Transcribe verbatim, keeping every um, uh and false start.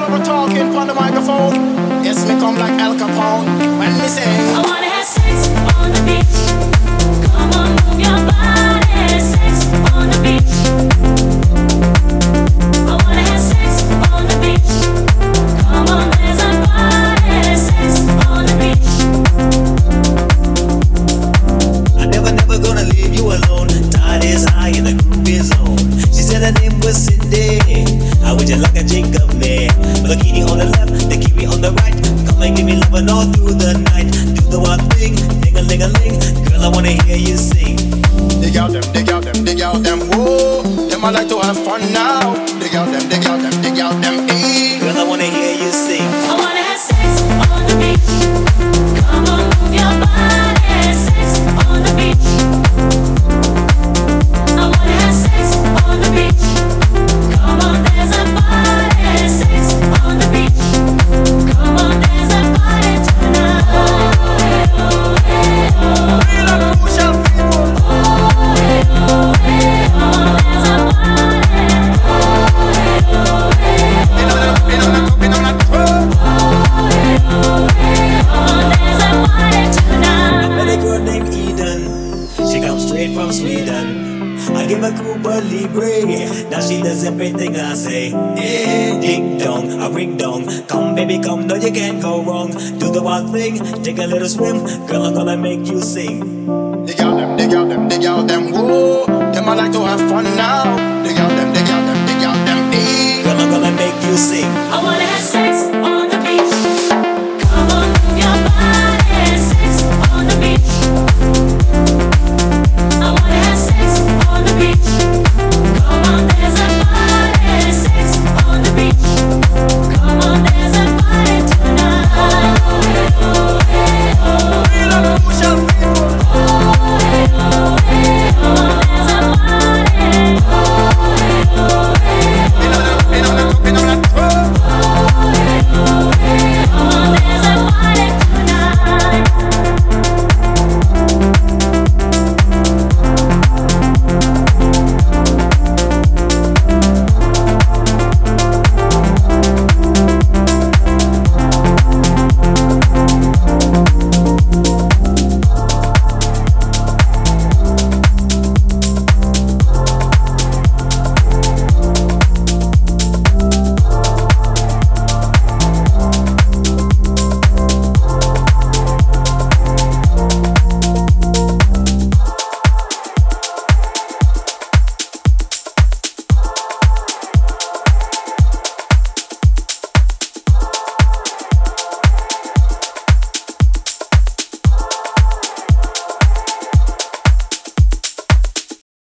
ever talking on the microphone. Yes, me come like Al Capone when me say I wanna have sex on the beach. Come on, move your body. Sex on the beach. I wanna have sex on the beach. Come on, there's a party. Sex on the beach. I never, never gonna leave you alone. Tide is high and the groove is on. She said her name was Cindy. How would you like a drink of me? With a kitty on the left, the kiwi on the right. Come and give me loving all through the night. Do the one thing, ding-a-ling-a-ling. Girl, I wanna hear you sing. dig out them, dig out them, dig out them. Whoa, them I like to have fun now. Dig out them, dig out them, dig out them. Eh. Girl, I wanna hear you sing. I wanna have sex on the beach. Come on, move your body. Sex on the beach. I wanna have sex on the beach. Come on, there's a party. Sex on the beach. Come on, there's a party tonight. Oh, hey, oh, hey, oh. Real and crucial people. Oh, hey, oh, hey, oh. There's a party. Oh, hey, oh, hey, oh. You know that, you know that, you know that. Oh, hey, oh, hey, oh. There's a party tonight. I met a girl named Eden. She comes straight from Sweden. I give her Cuba Libre. Now she does everything I say. Yeah, ding dong, a ring dong. Come baby, come, no you can't go wrong. Do the wild thing, take a little swim. Girl, I'm gonna make you sing. Dig out them, dig out them, dig out them. Whoa, them I like to have fun now. Dig out them, dig out them, dig out them. Eh. Girl, I'm gonna make you sing.